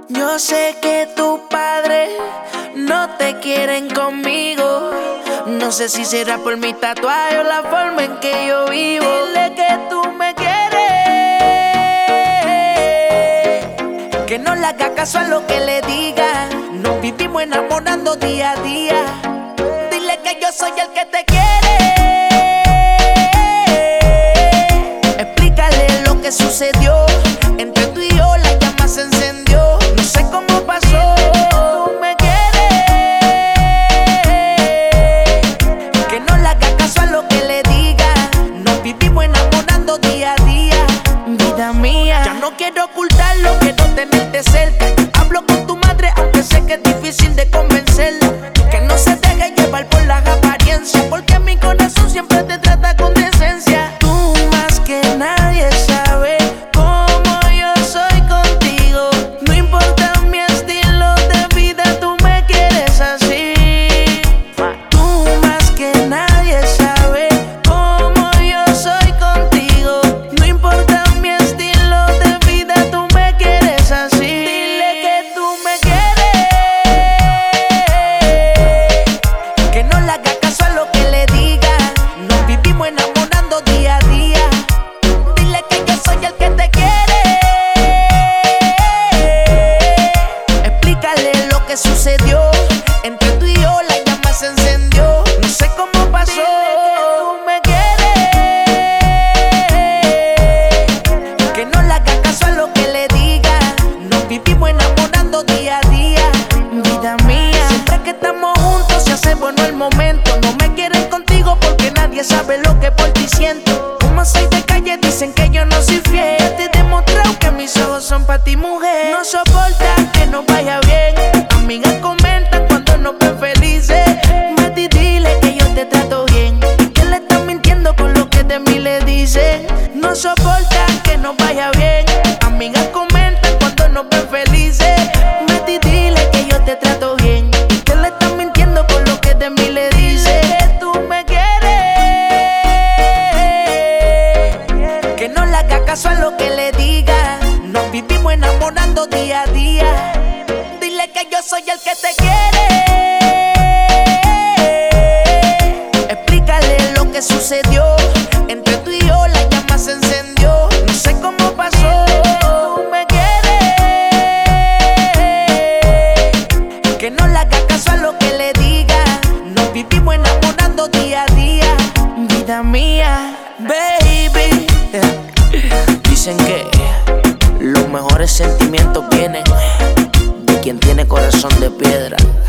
Yo sé que tus padres no te quieren conmigo. No sé si será por mi tatuaje o la forma en que yo vivo. Dile que tú me quieres, que no le haga caso a lo que le diga. Nos vivimos enamorando día a día. Dile que yo soy el que te quiere. Explícale lo que sucedió. Entre tú y yo la llama se encendió. No sé cómo pasó. Tú me quieres, que no le haga caso a lo que le diga. Nos vivimos enamorando día a día. Vida mía, ya no quiero ocultarlo, quiero tenerte cerca. Hablo con tu madre, aunque sé que es difícil de convencerla. Que no se deje llevar por las apariencias, porque mi corazón siempre te trata con decencia. Tú más que nadie sabes cómo yo soy contigo. No importa mi estilo de vida, tú me quieres así. Tú más que nadie sabes cómo yo soy contigo. No importa mi estilo de vida, tú me quieres así. Dile que tú me quieres, que no le haga caso a lo que le diga. Nos vivimos enamorando día a día. Dile que yo soy el que te quiere. Explícale lo que sucedió. Entre tú y yo la llama se encendió. No sé cómo pasó. Tú me quieres, que no le haga caso a lo que le diga. Nos vivimos enamorando día a día. Vida mía, siempre que estamos juntos se hace bueno el momento. No me quieren contigo porque nadie sabe lo que por ti siento. Como soy de calle dicen que yo no soy fiel. Ya te he demostrado que mis ojos son pa' ti, mujer. No soportan que nos vaya bien. Amigas comentan cuando nos ven felices. Mati, dile que yo te trato bien, que le están mintiendo con lo que de mí le dicen. No soportan que nos vaya bien. Amigas comentan cuando nos ven felices. Mati, dile que yo te trato bien, que le están mintiendo con lo que de mí le dicen. Que tú me quieres, que no le haga caso a lo que le diga. Nos vivimos enamorando día a día. Dile que yo soy el que te quiere. Explícale lo que sucedió. Entre tú y yo la llama se encendió. No sé cómo pasó. Tú me quieres, que no le haga caso a lo que le diga. Nos vivimos enamorando día a día. Vida mía, baby. Dicen que los mejores sentimientos vienen de quien tiene corazón de piedra.